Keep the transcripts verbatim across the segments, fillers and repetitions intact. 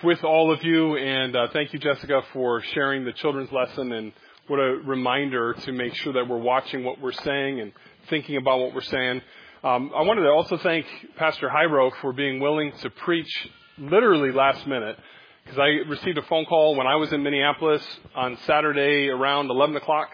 with all of you, and uh, thank you, Jessica, for sharing the children's lesson, and what a reminder to make sure that we're watching what we're saying and thinking about what we're saying. Um, I wanted to also thank Pastor Hyro for being willing to preach literally last minute, because I received a phone call when I was in Minneapolis on Saturday around eleven o'clock,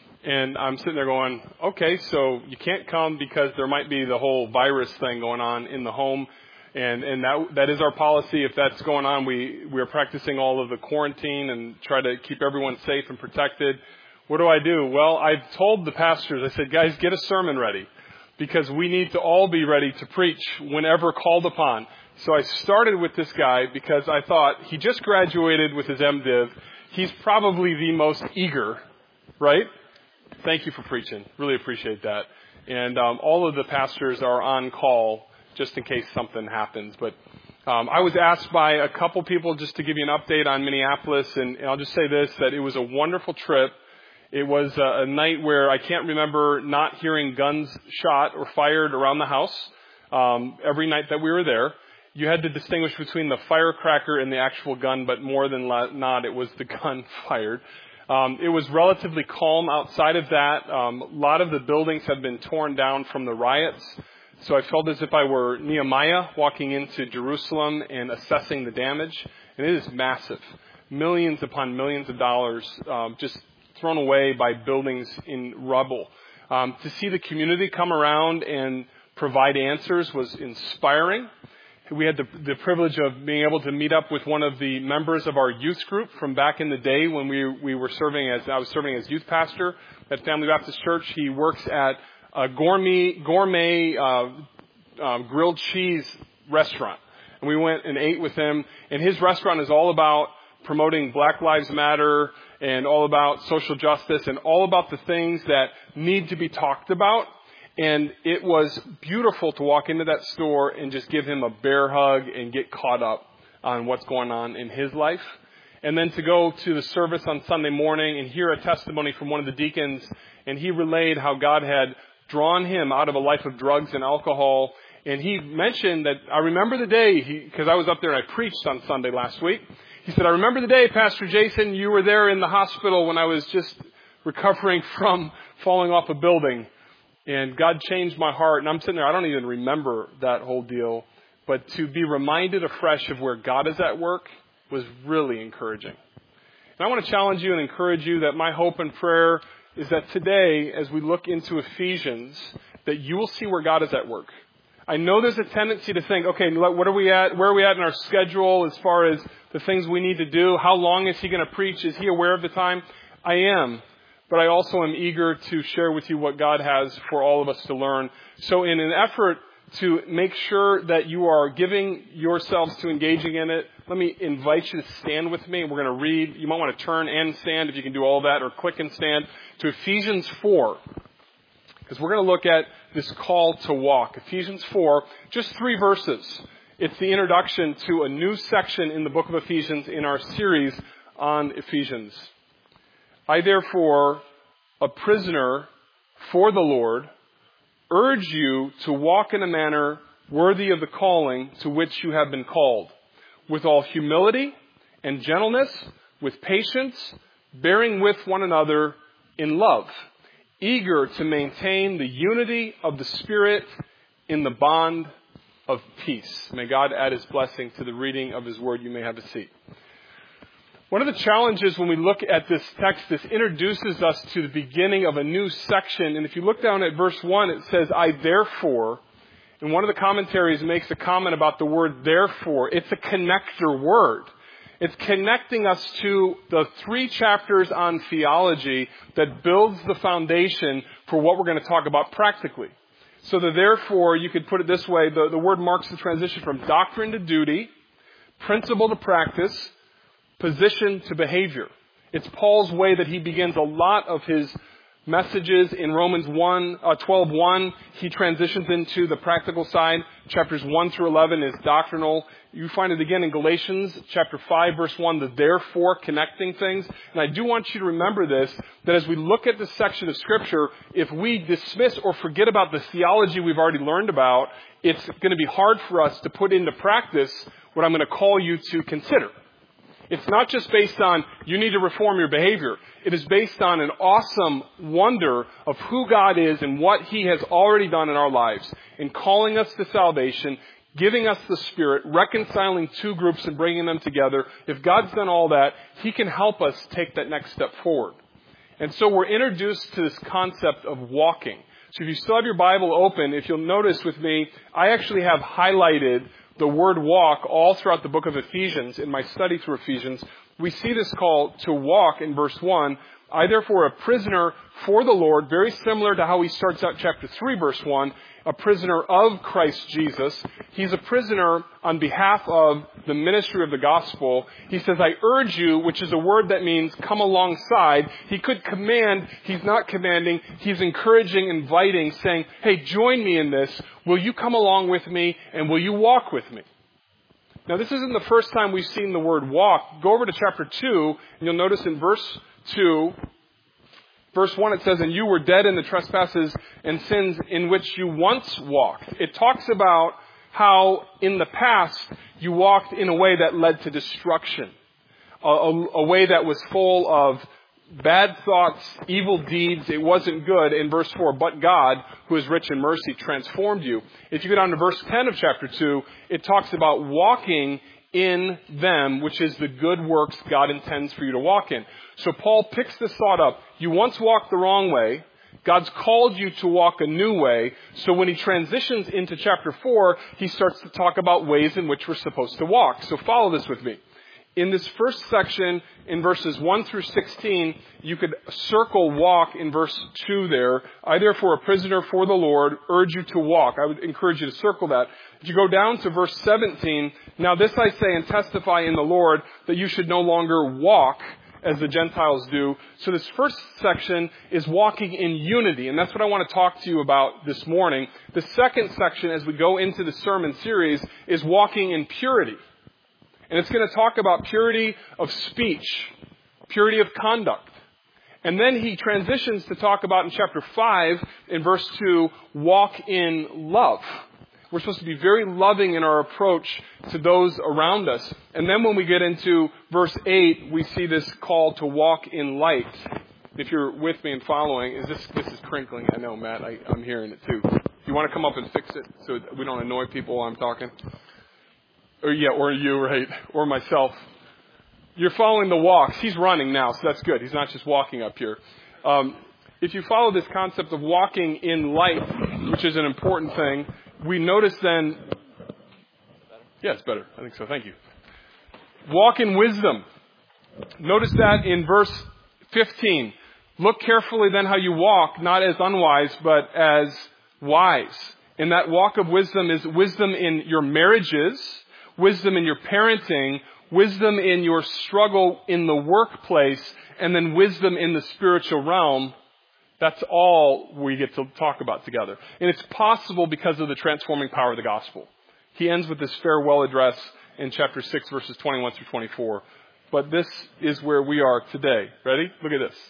and I'm sitting there going, okay, so you can't come because there might be the whole virus thing going on in the home. And, and that, that is our policy. If that's going on, we, we are practicing all of the quarantine and try to keep everyone safe and protected. What do I do? Well, I've told the pastors, I said, guys, get a sermon ready, because we need to all be ready to preach whenever called upon. So I started with this guy because I thought he just graduated with his MDiv. He's probably the most eager, right? Thank you for preaching. Really appreciate that. And um, all of the pastors are on call just in case something happens. But um, I was asked by a couple people just to give you an update on Minneapolis, and, and I'll just say this, that it was a wonderful trip. It was a, a night where I can't remember not hearing guns shot or fired around the house um, every night that we were there. You had to distinguish between the firecracker and the actual gun, but more than not, it was the gun fired. Um, it was relatively calm outside of that. Um, a lot of the buildings have been torn down from the riots. So I felt as if I were Nehemiah walking into Jerusalem and assessing the damage. And it is massive. Millions upon millions of dollars um, just thrown away by buildings in rubble. Um, to see the community come around and provide answers was inspiring. We had the, the privilege of being able to meet up with one of the members of our youth group from back in the day when we, we were serving as, I was serving as youth pastor at Family Baptist Church. He works at a gourmet, gourmet uh, uh, grilled cheese restaurant. And we went and ate with him. And his restaurant is all about promoting Black Lives Matter and all about social justice and all about the things that need to be talked about. And it was beautiful to walk into that store and just give him a bear hug and get caught up on what's going on in his life. And then to go to the service on Sunday morning and hear a testimony from one of the deacons, and he relayed how God had drawn him out of a life of drugs and alcohol. And he mentioned that, I remember the day, because I was up there and I preached on Sunday last week. He said, I remember the day, Pastor Jason, you were there in the hospital when I was just recovering from falling off a building. And God changed my heart. And I'm sitting there, I don't even remember that whole deal. But to be reminded afresh of where God is at work was really encouraging. And I want to challenge you and encourage you that my hope and prayer is that today, as we look into Ephesians, that you will see where God is at work. I know there's a tendency to think, okay, what are we at? Where are we at in our schedule as far as the things we need to do? How long is he going to preach? Is he aware of the time? I am. But I also am eager to share with you what God has for all of us to learn. So in an effort to make sure that you are giving yourselves to engaging in it, let me invite you to stand with me. We're going to read. You might want to turn and stand if you can do all that, or click and stand to Ephesians four. Because we're going to look at this call to walk. Ephesians four, just three verses. It's the introduction to a new section in the book of Ephesians in our series on Ephesians. I therefore, a prisoner for the Lord, urge you to walk in a manner worthy of the calling to which you have been called, with all humility and gentleness, with patience, bearing with one another in love, eager to maintain the unity of the Spirit in the bond of peace. May God add his blessing to the reading of his word. You may have a seat. One of the challenges when we look at this text, this introduces us to the beginning of a new section. And if you look down at verse one, it says, I therefore, and one of the commentaries makes a comment about the word therefore. It's a connector word. It's connecting us to the three chapters on theology that builds the foundation for what we're going to talk about practically. So the therefore, you could put it this way, the, the word marks the transition from doctrine to duty, principle to practice, position to behavior. It's Paul's way that he begins a lot of his messages in Romans one, uh, twelve one. He transitions into the practical side. Chapters one through eleven is doctrinal. You find it again in Galatians chapter five, verse one, the therefore connecting things. And I do want you to remember this, that as we look at this section of Scripture, if we dismiss or forget about the theology we've already learned about, it's going to be hard for us to put into practice what I'm going to call you to consider. It's not just based on you need to reform your behavior. It is based on an awesome wonder of who God is and what He has already done in our lives in calling us to salvation, giving us the Spirit, reconciling two groups and bringing them together. If God's done all that, He can help us take that next step forward. And so we're introduced to this concept of walking. So if you still have your Bible open, if you'll notice with me, I actually have highlighted the word walk all throughout the book of Ephesians. In my study through Ephesians, we see this call to walk in verse one. I therefore a prisoner for the Lord, very similar to how he starts out chapter three, verse one, a prisoner of Christ Jesus. He's a prisoner on behalf of the ministry of the gospel. He says, I urge you, which is a word that means come alongside. He could command. He's not commanding. He's encouraging, inviting, saying, hey, join me in this. Will you come along with me and will you walk with me? Now, this isn't the first time we've seen the word walk. Go over to chapter two, and you'll notice in verse two, verse one, it says, and you were dead in the trespasses and sins in which you once walked. It talks about how in the past you walked in a way that led to destruction, a, a, a way that was full of bad thoughts, evil deeds. It wasn't good. In verse four, but God, who is rich in mercy, transformed you. If you go down to verse ten of chapter two, it talks about walking in them, which is the good works God intends for you to walk in. So Paul picks this thought up. You once walked the wrong way. God's called you to walk a new way. So when he transitions into chapter four, he starts to talk about ways in which we're supposed to walk. So follow this with me. In this first section, in verses one through sixteen, you could circle walk in verse two there. I therefore, a prisoner for the Lord, urge you to walk. I would encourage you to circle that. If you go down to verse seventeen, now this I say and testify in the Lord that you should no longer walk as the Gentiles do. So this first section is walking in unity, and that's what I want to talk to you about this morning. The second section, as we go into the sermon series, is walking in purity. And it's going to talk about purity of speech, purity of conduct. And then he transitions to talk about in chapter five, in verse two, walk in love. We're supposed to be very loving in our approach to those around us. And then when we get into verse eight, we see this call to walk in light. If you're with me and following, is this this is crinkling? I know, Matt. I, I'm hearing it too. You want to come up and fix it so we don't annoy people while I'm talking? Or yeah, or you, right? Or myself. You're following the walks. He's running now, so that's good. He's not just walking up here. Um, if you follow this concept of walking in light, which is an important thing, we notice then... Yeah, it's better. I think so. Thank you. Walk in wisdom. Notice that in verse fifteen. Look carefully then how you walk, not as unwise, but as wise. And that walk of wisdom is wisdom in your marriages, wisdom in your parenting, wisdom in your struggle in the workplace, and then wisdom in the spiritual realm. That's all we get to talk about together. And it's possible because of the transforming power of the gospel. He ends with this farewell address in chapter six, verses twenty-one through twenty-four. But this is where we are today. Ready? Look at this.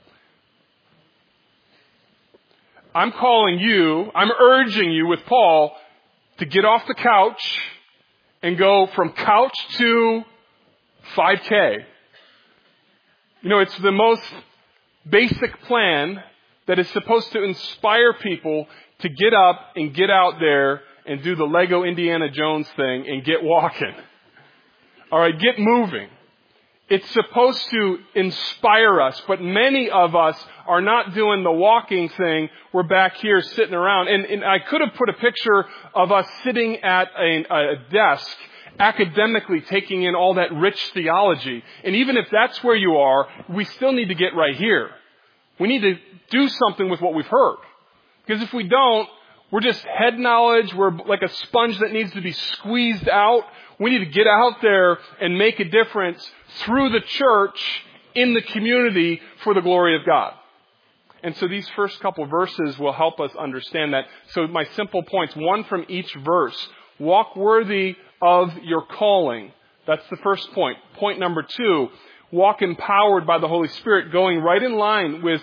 I'm calling you, I'm urging you with Paul to get off the couch and go from couch to five K. You know, it's the most basic plan that is supposed to inspire people to get up and get out there and do the Lego Indiana Jones thing and get walking. All right, get moving. It's supposed to inspire us, but many of us are not doing the walking thing. We're back here sitting around. And, and I could have put a picture of us sitting at a, a desk, academically taking in all that rich theology. And even if that's where you are, we still need to get right here. We need to do something with what we've heard. Because if we don't, we're just head knowledge. We're like a sponge that needs to be squeezed out. We need to get out there and make a difference through the church in the community for the glory of God. And so these first couple of verses will help us understand that. So my simple points, one from each verse. Walk worthy of your calling. That's the first point. Point number two, walk empowered by the Holy Spirit, going right in line with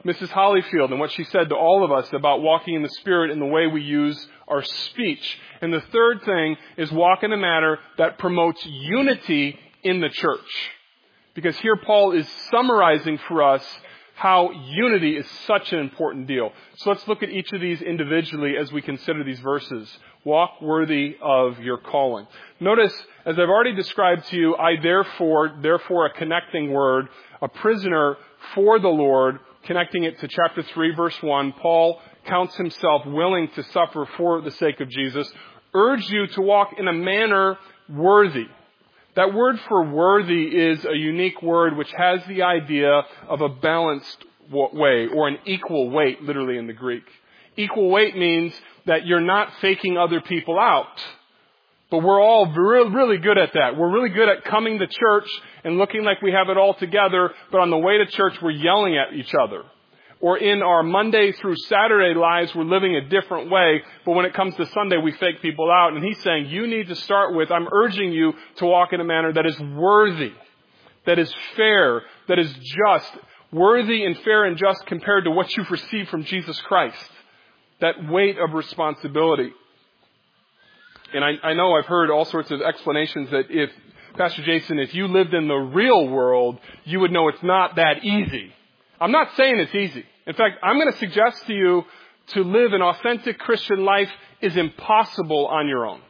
Missus Hollyfield and what she said to all of us about walking in the Spirit and the way we use our speech. And the third thing is walk in a manner that promotes unity in the church. Because here Paul is summarizing for us how unity is such an important deal. So let's look at each of these individually as we consider these verses. Walk worthy of your calling. Notice, as I've already described to you, I therefore, therefore a connecting word, a prisoner for the Lord, connecting it to chapter three, verse one. Paul counts himself willing to suffer for the sake of Jesus. Urge you to walk in a manner worthy. That word for worthy is a unique word which has the idea of a balanced way, or an equal weight, literally in the Greek. Equal weight means that you're not faking other people out. But we're all really, really good at that. We're really good at coming to church and looking like we have it all together, but on the way to church we're yelling at each other. Or in our Monday through Saturday lives, we're living a different way. But when it comes to Sunday, we fake people out. And he's saying, you need to start with, I'm urging you to walk in a manner that is worthy, that is fair, that is just, worthy and fair and just compared to what you've received from Jesus Christ. That weight of responsibility. And I, I know I've heard all sorts of explanations that if, Pastor Jason, if you lived in the real world, you would know it's not that easy. I'm not saying it's easy. In fact, I'm going to suggest to you to live an authentic Christian life is impossible on your own.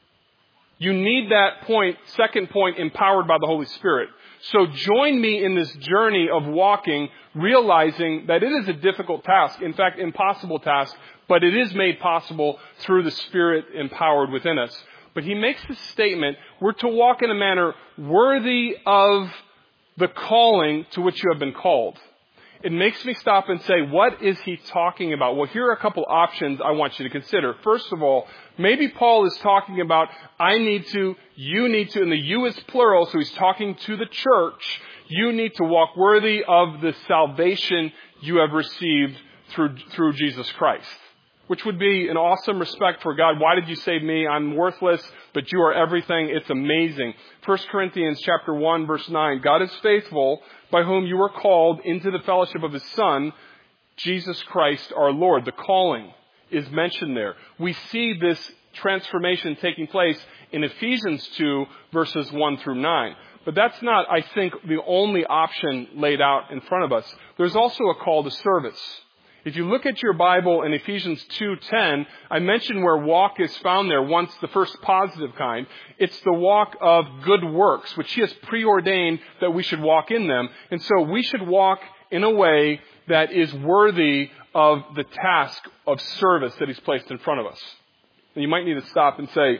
You need that point, second point, empowered by the Holy Spirit. So join me in this journey of walking, realizing that it is a difficult task, in fact, impossible task, but it is made possible through the Spirit empowered within us. But he makes this statement, we're to walk in a manner worthy of the calling to which you have been called. It makes me stop and say, what is he talking about? Well, here are a couple options I want you to consider. First of all, maybe Paul is talking about, I need to, you need to, and the you is plural, so he's talking to the church. You need to walk worthy of the salvation you have received through, through Jesus Christ. Which would be an awesome respect for God. Why did you save me? I'm worthless, but you are everything. It's amazing. First Corinthians chapter one, verse nine. God is faithful, by whom you were called into the fellowship of his Son, Jesus Christ our Lord. The calling is mentioned there. We see this transformation taking place in Ephesians two, verses one through nine. But that's not, I think, the only option laid out in front of us. There's also a call to service. If you look at your Bible in Ephesians two ten, I mentioned where walk is found there once, the first positive kind. It's the walk of good works, which he has preordained that we should walk in them. And so we should walk in a way that is worthy of the task of service that he's placed in front of us. And you might need to stop and say,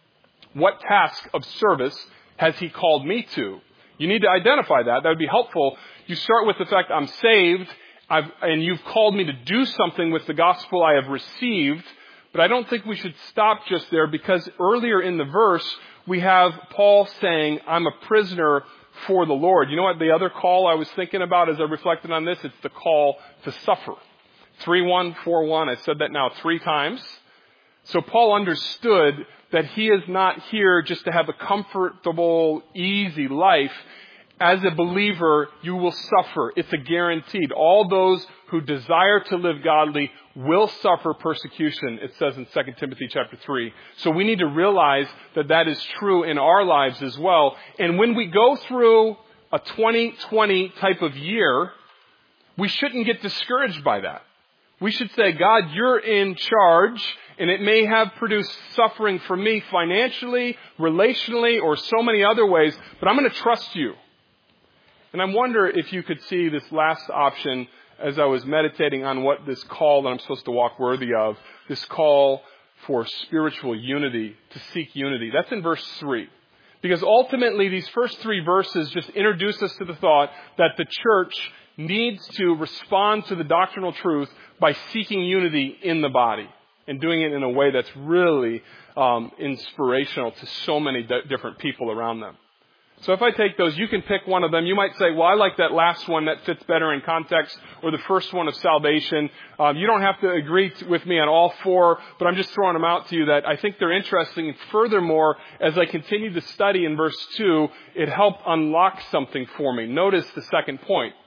what task of service has he called me to? You need to identify that. That would be helpful. You start with the fact I'm saved, I've, and you've called me to do something with the gospel I have received. But I don't think we should stop just there, because earlier in the verse, we have Paul saying, I'm a prisoner for the Lord. You know what the other call I was thinking about as I reflected on this? It's the call to suffer. three one four one, I said that now three times. So Paul understood that he is not here just to have a comfortable, easy life. As a believer, you will suffer. It's a guaranteed. All those who desire to live godly will suffer persecution, it says in Second Timothy chapter three. So we need to realize that that is true in our lives as well. And when we go through a twenty twenty type of year, we shouldn't get discouraged by that. We should say, God, you're in charge, and it may have produced suffering for me financially, relationally, or so many other ways, but I'm going to trust you. And I wonder if you could see this last option as I was meditating on what this call that I'm supposed to walk worthy of, this call for spiritual unity, to seek unity. That's in verse three. Because ultimately these first three verses just introduce us to the thought that the church needs to respond to the doctrinal truth by seeking unity in the body and doing it in a way that's really um, inspirational to so many d- different people around them. So if I take those, you can pick one of them. You might say, well, I like that last one, that fits better in context, or the first one of salvation. Um, you don't have to agree t- with me on all four, but I'm just throwing them out to you that I think they're interesting. And furthermore, as I continue to study in verse two, it helped unlock something for me. Notice the second point.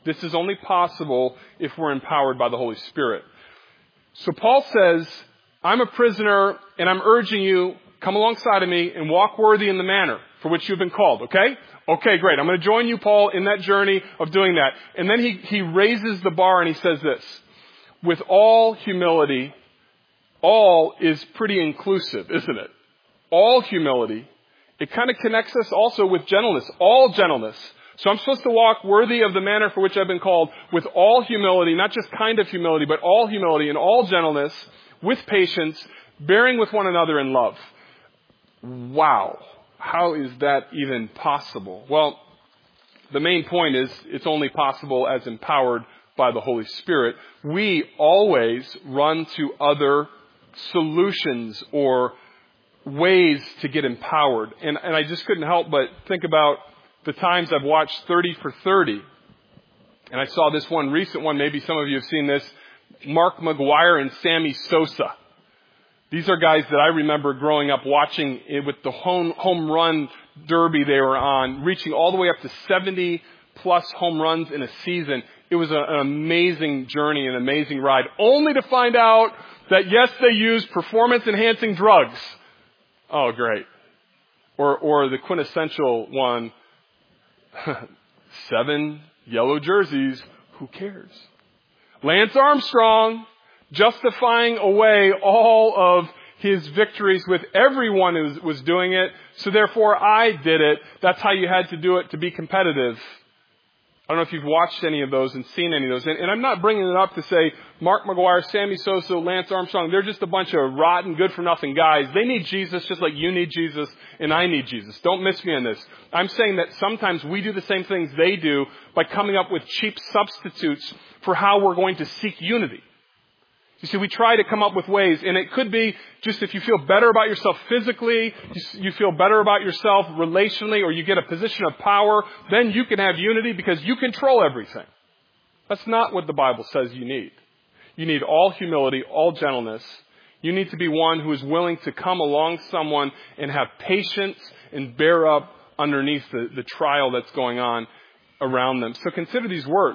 This is only possible if we're empowered by the Holy Spirit. So Paul says, I'm a prisoner and I'm urging you, come alongside of me and walk worthy in the manner for which you've been called, okay? Okay, great. I'm going to join you, Paul, in that journey of doing that. And then he, he raises the bar and he says this, with all humility, all is pretty inclusive, isn't it? All humility. It kind of connects us also with gentleness, all gentleness. So I'm supposed to walk worthy of the manner for which I've been called with all humility, not just kind of humility, but all humility and all gentleness, with patience, bearing with one another in love. Wow. How is that even possible? Well, the main point is it's only possible as empowered by the Holy Spirit. We always run to other solutions or ways to get empowered. And, and I just couldn't help but think about the times I've watched thirty for thirty. And I saw this one recent one. Maybe some of you have seen this. Mark McGuire and Sammy Sosa. These are guys that I remember growing up watching it with the home, home run derby they were on, reaching all the way up to seventy plus home runs in a season. It was a, an amazing journey, an amazing ride, only to find out that, yes, they used performance-enhancing drugs. Oh, great. Or, or the quintessential one, seven yellow jerseys, who cares? Lance Armstrong, justifying away all of his victories with everyone who was, was doing it, so therefore I did it. That's how you had to do it to be competitive. I don't know if you've watched any of those and seen any of those. And, and I'm not bringing it up to say Mark McGuire, Sammy Sosa, Lance Armstrong, they're just a bunch of rotten, good-for-nothing guys. They need Jesus just like you need Jesus and I need Jesus. Don't miss me on this. I'm saying that sometimes we do the same things they do by coming up with cheap substitutes for how we're going to seek unity. You see, we try to come up with ways, and it could be just if you feel better about yourself physically, you feel better about yourself relationally, or you get a position of power, then you can have unity because you control everything. That's not what the Bible says you need. You need all humility, all gentleness. You need to be one who is willing to come along someone and have patience and bear up underneath the, the trial that's going on around them. So consider these words.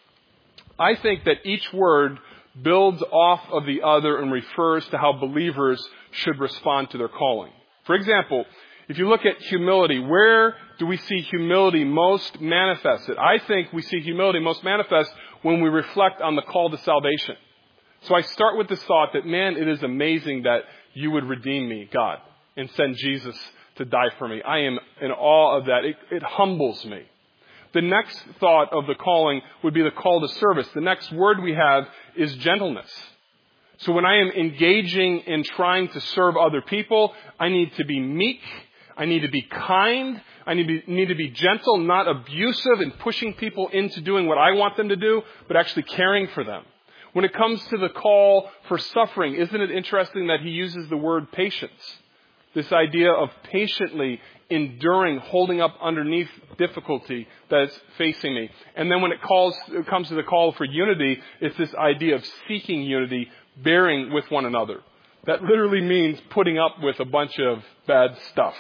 I think that each word builds off of the other and refers to how believers should respond to their calling. For example, if you look at humility, where do we see humility most manifested? I think we see humility most manifest when we reflect on the call to salvation. So I start with this thought that, man, it is amazing that you would redeem me, God, and send Jesus to die for me. I am in awe of that. It, it humbles me. The next thought of the calling would be the call to service. The next word we have is gentleness. So when I am engaging in trying to serve other people, I need to be meek. I need to be kind. I need to be, need to be gentle, not abusive and pushing people into doing what I want them to do, but actually caring for them. When it comes to the call for suffering, isn't it interesting that he uses the word patience? This idea of patiently enduring, holding up underneath difficulty that's facing me. And then when it calls, it comes to the call for unity, it's this idea of seeking unity, bearing with one another. That literally means putting up with a bunch of bad stuff.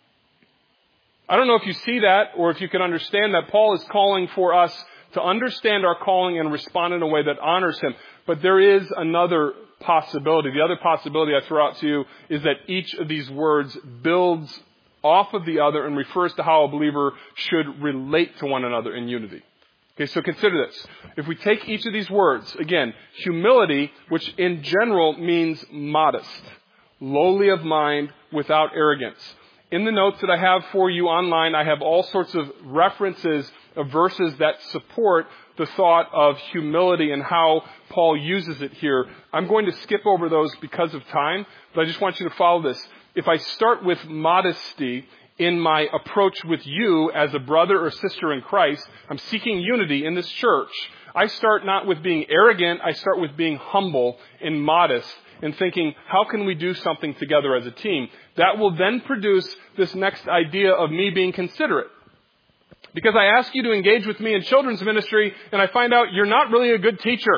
I don't know if you see that or if you can understand that Paul is calling for us to understand our calling and respond in a way that honors him. But there is another possibility. The other possibility I throw out to you is that each of these words builds off of the other and refers to how a believer should relate to one another in unity. Okay, so consider this. If we take each of these words, again, humility, which in general means modest, lowly of mind, without arrogance. In the notes that I have for you online, I have all sorts of references of verses that support the thought of humility and how Paul uses it here. I'm going to skip over those because of time, but I just want you to follow this. If I start with modesty in my approach with you as a brother or sister in Christ, I'm seeking unity in this church. I start not with being arrogant, I start with being humble and modest and thinking, how can we do something together as a team? That will then produce this next idea of me being considerate. Because I ask you to engage with me in children's ministry and I find out you're not really a good teacher.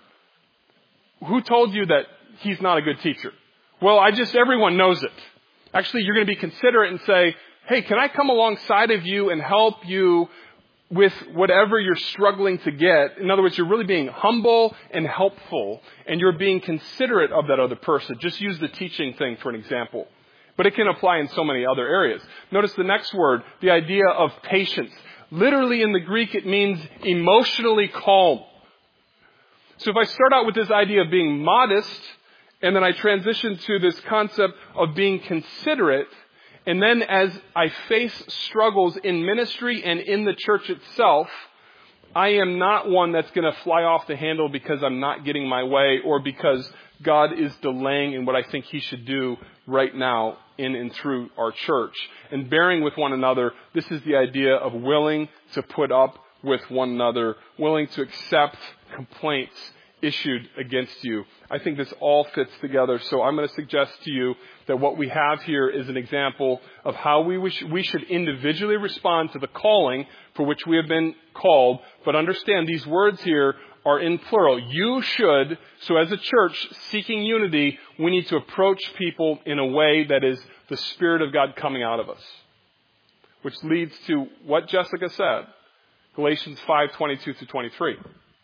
Who told you that he's not a good teacher? Well, I just, everyone knows it. Actually, you're going to be considerate and say, hey, can I come alongside of you and help you with whatever you're struggling to get. In other words, you're really being humble and helpful, and you're being considerate of that other person. Just use the teaching thing for an example. But it can apply in so many other areas. Notice the next word, the idea of patience. Literally in the Greek, it means emotionally calm. So if I start out with this idea of being modest, and then I transition to this concept of being considerate, and then as I face struggles in ministry and in the church itself, I am not one that's going to fly off the handle because I'm not getting my way or because God is delaying in what I think He should do right now in and through our church. And bearing with one another, this is the idea of willing to put up with one another, willing to accept complaints issued against you. I think this all fits together. So I'm going to suggest to you that what we have here is an example of how we wish we should individually respond to the calling for which we have been called. But understand these words here are in plural. You should. So as a church seeking unity, we need to approach people in a way that is the Spirit of God coming out of us. Which leads to what Jessica said. Galatians five twenty-two through twenty-three.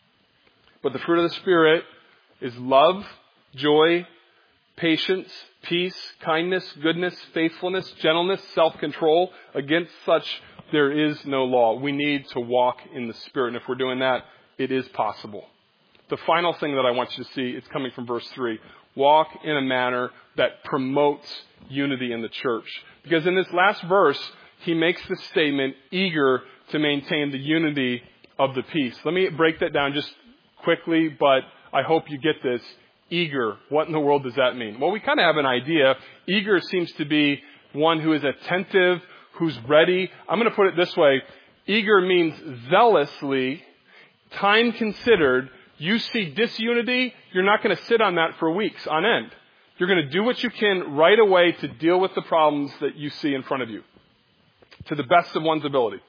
But the fruit of the Spirit is love, joy, patience, peace, kindness, goodness, faithfulness, gentleness, self-control. Against such there is no law. We need to walk in the Spirit. And if we're doing that, it is possible. The final thing that I want you to see, it's coming from verse three. Walk in a manner that promotes unity in the church. Because in this last verse, he makes the statement, eager to maintain the unity of the peace. Let me break that down just quickly, but I hope you get this. Eager. What in the world does that mean? Well, we kind of have an idea. Eager seems to be one who is attentive, who's ready. I'm going to put it this way. Eager means zealously, time considered. You see disunity, you're not going to sit on that for weeks on end. You're going to do what you can right away to deal with the problems that you see in front of you, to the best of one's ability.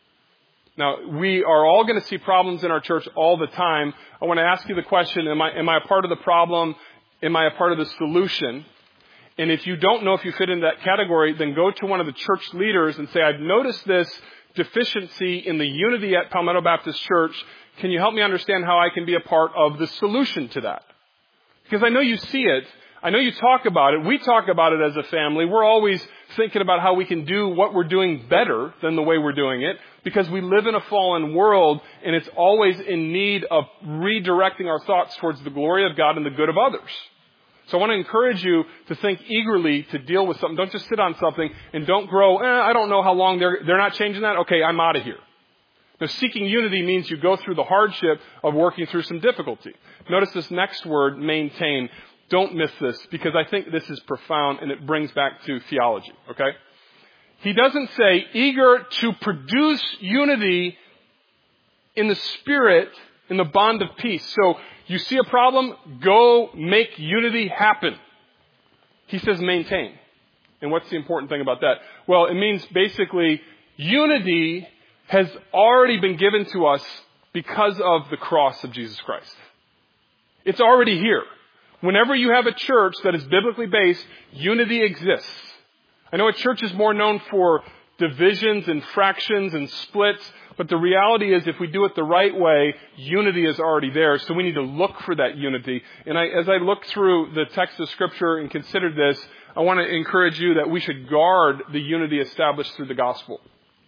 Now, we are all going to see problems in our church all the time. I want to ask you the question, am I, am I a part of the problem? Am I a part of the solution? And if you don't know if you fit into that category, then go to one of the church leaders and say, I've noticed this deficiency in the unity at Palmetto Baptist Church. Can you help me understand how I can be a part of the solution to that? Because I know you see it. I know you talk about it. We talk about it as a family. We're always thinking about how we can do what we're doing better than the way we're doing it, because we live in a fallen world and it's always in need of redirecting our thoughts towards the glory of God and the good of others. So I want to encourage you to think eagerly to deal with something. Don't just sit on something and don't grow, eh, I don't know how long they're, they're not changing that. Okay, I'm out of here. Now, seeking unity means you go through the hardship of working through some difficulty. Notice this next word, maintain. Don't miss this, because I think this is profound and it brings back to theology, okay? He doesn't say eager to produce unity in the Spirit, in the bond of peace. So you see a problem, go make unity happen. He says maintain. And what's the important thing about that? Well, it means basically unity has already been given to us because of the cross of Jesus Christ. It's already here. Whenever you have a church that is biblically based, unity exists. I know a church is more known for divisions and fractions and splits, but the reality is if we do it the right way, unity is already there. So we need to look for that unity. And I, as I look through the text of Scripture and consider this, I want to encourage you that we should guard the unity established through the gospel.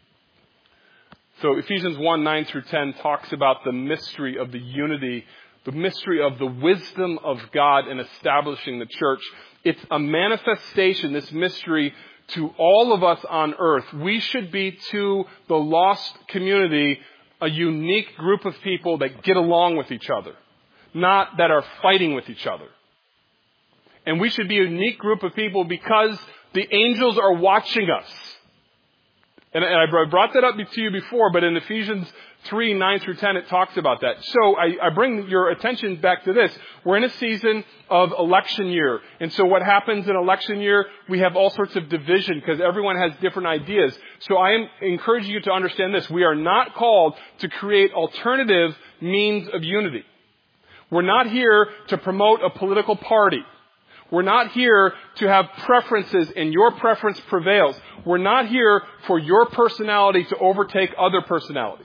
So Ephesians one, nine through ten talks about the mystery of the unity, the mystery of the wisdom of God in establishing the church. It's a manifestation, this mystery, to all of us on earth. We should be to the lost community a unique group of people that get along with each other, not that are fighting with each other. And we should be a unique group of people because the angels are watching us. And I brought that up to you before, but in Ephesians three, nine through ten, it talks about that. So I, I bring your attention back to this. We're in a season of election year. And so what happens in election year, we have all sorts of division because everyone has different ideas. So I am encouraging you to understand this. We are not called to create alternative means of unity. We're not here to promote a political party. We're not here to have preferences and your preference prevails. We're not here for your personality to overtake other personalities.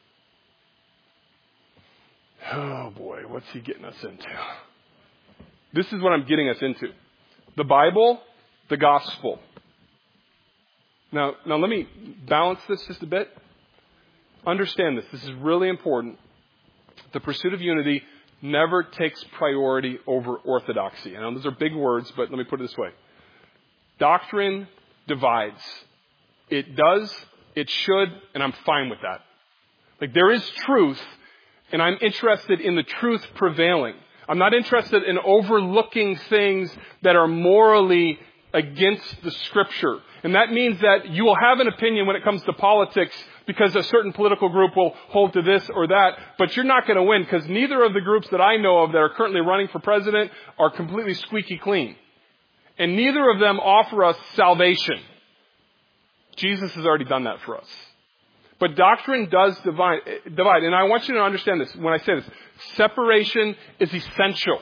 Oh boy, what's he getting us into? This is what I'm getting us into. The Bible, the gospel. Now, now let me balance this just a bit. Understand this. This is really important. The pursuit of unity never takes priority over orthodoxy. I know those are big words, but let me put it this way. Doctrine divides. It does, it should, and I'm fine with that. Like, there is truth, and I'm interested in the truth prevailing. I'm not interested in overlooking things that are morally against the Scripture. And that means that you will have an opinion when it comes to politics because a certain political group will hold to this or that, but you're not going to win because neither of the groups that I know of that are currently running for president are completely squeaky clean. And neither of them offer us salvation. Jesus has already done that for us. But doctrine does divide, divide. And I want you to understand this when I say this. Separation is essential.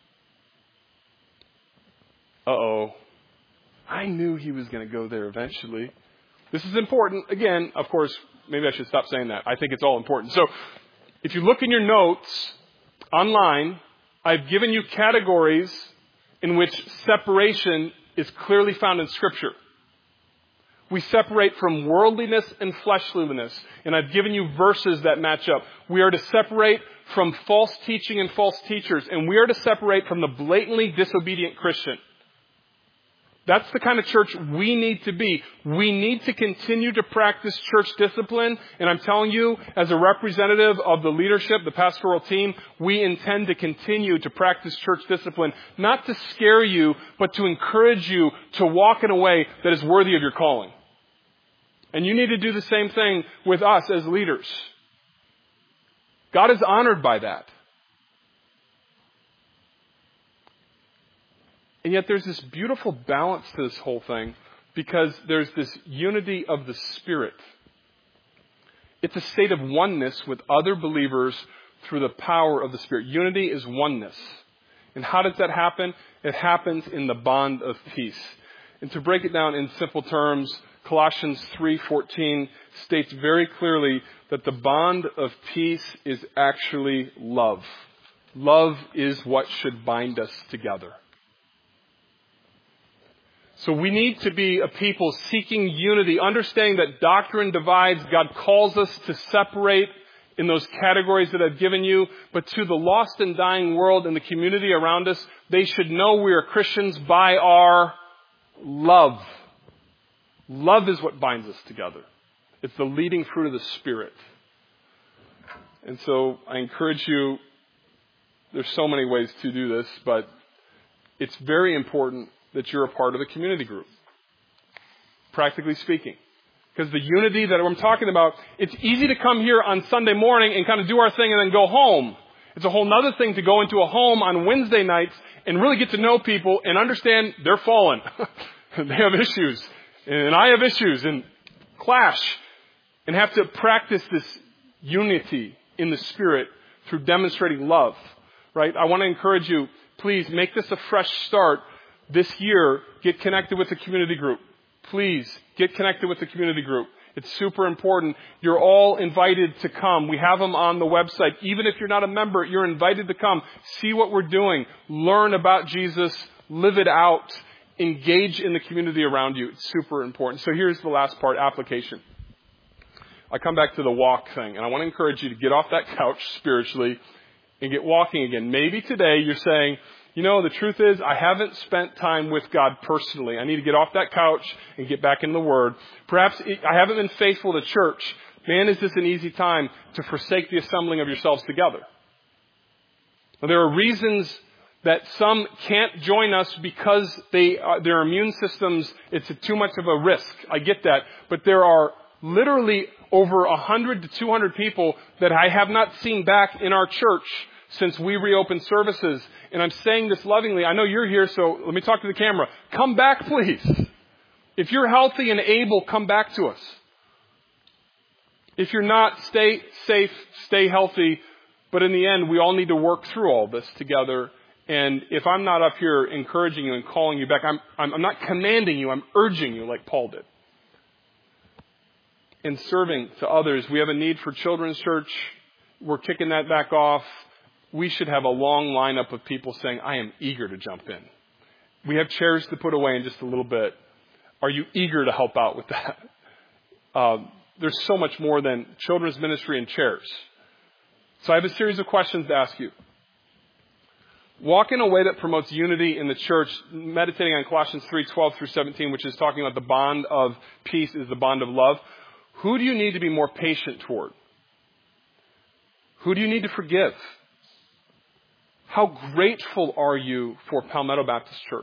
Uh-oh. I knew he was going to go there eventually. This is important. Again, of course, maybe I should stop saying that. I think it's all important. So, if you look in your notes online, I've given you categories in which separation is clearly found in Scripture. We separate from worldliness and fleshliness. And I've given you verses that match up. We are to separate from false teaching and false teachers. And we are to separate from the blatantly disobedient Christian. That's the kind of church we need to be. We need to continue to practice church discipline. And I'm telling you, as a representative of the leadership, the pastoral team, we intend to continue to practice church discipline, not to scare you, but to encourage you to walk in a way that is worthy of your calling. And you need to do the same thing with us as leaders. God is honored by that. And yet there's this beautiful balance to this whole thing because there's this unity of the Spirit. It's a state of oneness with other believers through the power of the Spirit. Unity is oneness. And how does that happen? It happens in the bond of peace. And to break it down in simple terms, Colossians three fourteen states very clearly that the bond of peace is actually love. Love is what should bind us together. So we need to be a people seeking unity, understanding that doctrine divides. God calls us to separate in those categories that I've given you. But to the lost and dying world and the community around us, they should know we are Christians by our love. Love is what binds us together. It's the leading fruit of the Spirit. And so I encourage you, there's so many ways to do this, but it's very important that you're a part of a community group. Practically speaking. Because the unity that I'm talking about, it's easy to come here on Sunday morning and kind of do our thing and then go home. It's a whole other thing to go into a home on Wednesday nights and really get to know people and understand they're fallen. They have issues. And I have issues and clash. And have to practice this unity in the Spirit through demonstrating love. Right? I want to encourage you, please make this a fresh start. This year, get connected with the community group. Please, get connected with the community group. It's super important. You're all invited to come. We have them on the website. Even if you're not a member, you're invited to come. See what we're doing. Learn about Jesus. Live it out. Engage in the community around you. It's super important. So here's the last part, application. I come back to the walk thing, and I want to encourage you to get off that couch spiritually and get walking again. Maybe today you're saying, you know, the truth is I haven't spent time with God personally. I need to get off that couch and get back in the Word. Perhaps I haven't been faithful to church. Man, is this an easy time to forsake the assembling of yourselves together? Now, there are reasons that some can't join us because they uh, their immune systems, it's a, too much of a risk. I get that. But there are literally over one hundred to two hundred people that I have not seen back in our church since we reopened services. And I'm saying this lovingly. I know you're here, so let me talk to the camera. Come back, please. If you're healthy and able, come back to us. If you're not, stay safe, stay healthy. But in the end, we all need to work through all this together And if I'm not up here encouraging you and calling you back, I'm, I'm, I'm not commanding you, I'm urging you like Paul did. In serving to others, we have a need for children's church. We're kicking that back off. We should have a long lineup of people saying, I am eager to jump in. We have chairs to put away in just a little bit. Are you eager to help out with that? Uh, there's so much more than children's ministry and chairs. So I have a series of questions to ask you. Walk in a way that promotes unity in the church, meditating on Colossians three twelve through seventeen, which is talking about the bond of peace is the bond of love. Who do you need to be more patient toward? Who do you need to forgive? How grateful are you for Palmetto Baptist Church?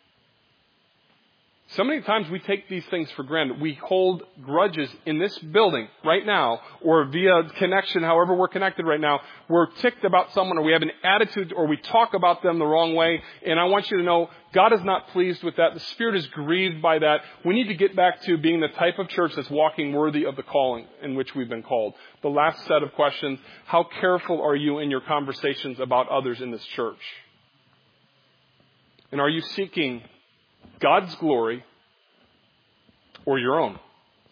So many times we take these things for granted. We hold grudges in this building right now, or via connection, however we're connected right now. We're ticked about someone, or we have an attitude, or we talk about them the wrong way. And I want you to know, God is not pleased with that. The Spirit is grieved by that. We need to get back to being the type of church that's walking worthy of the calling in which we've been called. The last set of questions, how careful are you in your conversations about others in this church? And are you seeking God's glory or your own?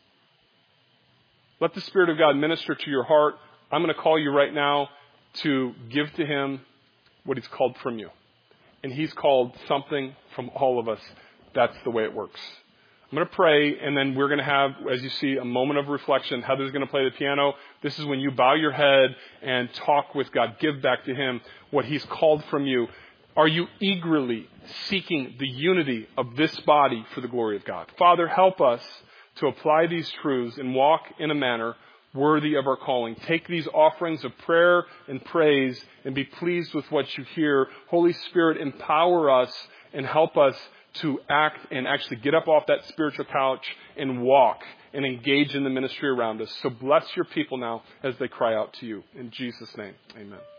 Let the Spirit of God minister to your heart. I'm going to call you right now to give to Him what He's called from you. And He's called something from all of us. That's the way it works. I'm going to pray, and then we're going to have, as you see, a moment of reflection. Heather's going to play the piano. This is when you bow your head and talk with God. Give back to Him what He's called from you. Are you eagerly seeking the unity of this body for the glory of God? Father, help us to apply these truths and walk in a manner worthy of our calling. Take these offerings of prayer and praise and be pleased with what you hear. Holy Spirit, empower us and help us to act and actually get up off that spiritual couch and walk and engage in the ministry around us. So bless your people now as they cry out to you. In Jesus' name, amen.